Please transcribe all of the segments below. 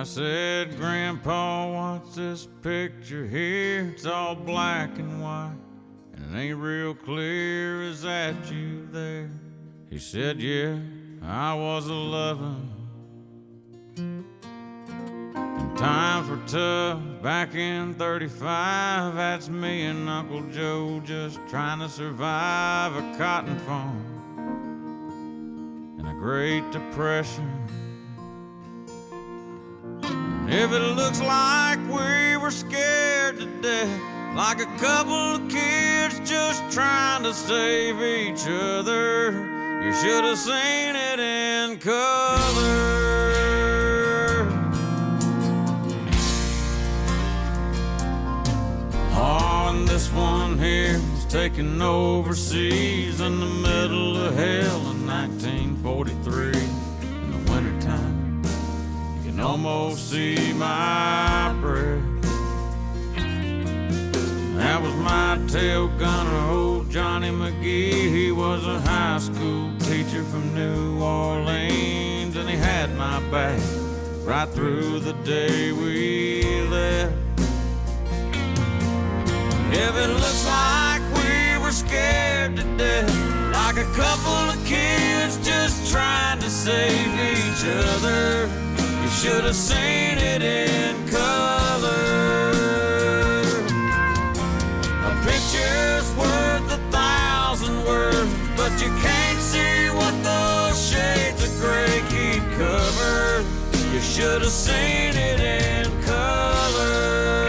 I said, Grandpa, what's this picture here? It's all black and white, and it ain't real clear. Is that you there? He said, yeah, I was 11. And times were tough back in 35. That's me and Uncle Joe just trying to survive a cotton farm and a Great Depression. If it looks like we were scared to death, like a couple of kids just trying to save each other, you should have seen it in color. Oh, and this one here was taken overseas in the middle of hell in 1943 in the wintertime. Almost see my breath. That was my tail gunner, old Johnny McGee. He was a high school teacher from New Orleans, and he had my back right through the day we left. If it looks like we were scared to death, like a couple of kids just trying to save each other, you should have seen it in color. A picture's worth 1,000 words, but you can't see what those shades of gray keep covered. You should have seen it in color.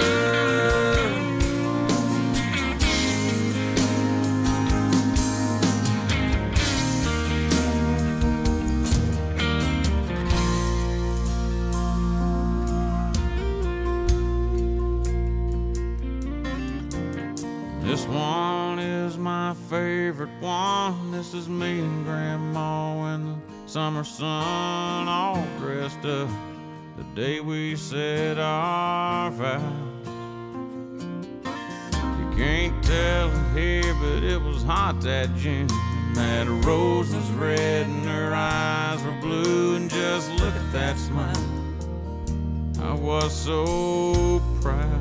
This one is my favorite one. This is me and Grandma in the summer sun, all dressed up the day we said our vows. You can't tell it here, but it was hot that June. That rose was red and her eyes were blue, and just look at that smile. I was so proud.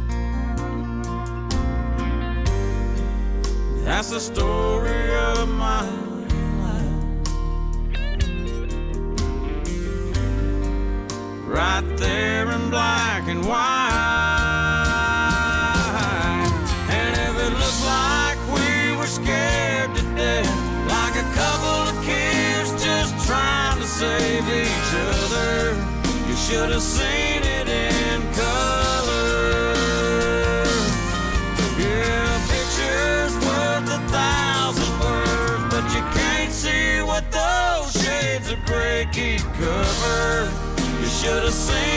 That's the story of my life, right there in black and white. And if it looks like we were scared to death, like a couple of kids just trying to save each other, you should have seen it in color. Yeah, pictures worth 1,000 words, but you can't see what those shades of gray keep covered. You should have seen